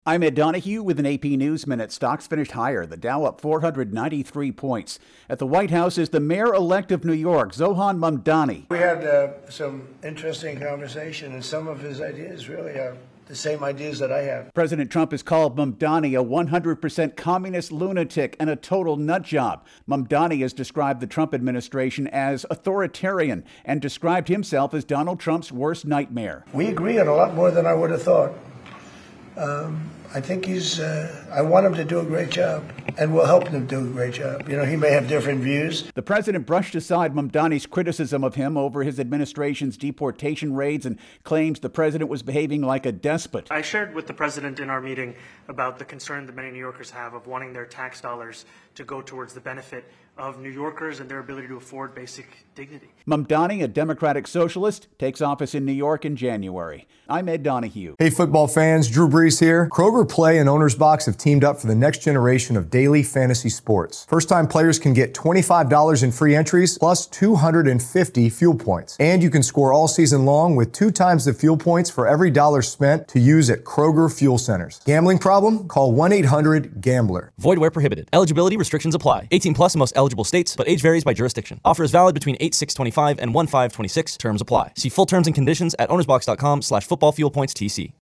I'm Ed Donahue with an AP News Minute. Stocks finished higher. The Dow up 493 points. At the White House is the mayor-elect of New York, Zohan Mamdani. We had some interesting conversation, and some of his ideas really are the same ideas that I have. President Trump has called Mamdani a 100% communist lunatic and a total nutjob. Mamdani has described the Trump administration as authoritarian and described himself as Donald Trump's worst nightmare. We agree on a lot more than I would have thought. I think I want him to do a great job, and we'll help him do a great job. You know, he may have different views. The president brushed aside Mamdani's criticism of him over his administration's deportation raids and claims the president was behaving like a despot. I shared with the president in our meeting about the concern that many New Yorkers have of wanting their tax dollars to go towards the benefit of New Yorkers and their ability to afford basic dignity. Mamdani, a Democratic socialist, takes office in New York in January. I'm Ed Donahue. Hey, football fans, Drew Brees here. Kroger Play and Owner's Box have teamed up for the next generation of daily fantasy sports. First-time players can get $25 in free entries plus 250 fuel points. And you can score all season long with 2 times the fuel points for every dollar spent to use at Kroger Fuel Centers. Gambling problem? Call 1-800-GAMBLER. Void where prohibited. Eligibility restrictions apply. 18 plus in most eligible states, but age varies by jurisdiction. Offer is valid between 8/6/25 and 1/5/26. Terms apply. See full terms and conditions at ownersbox.com/footballfuelpointstc.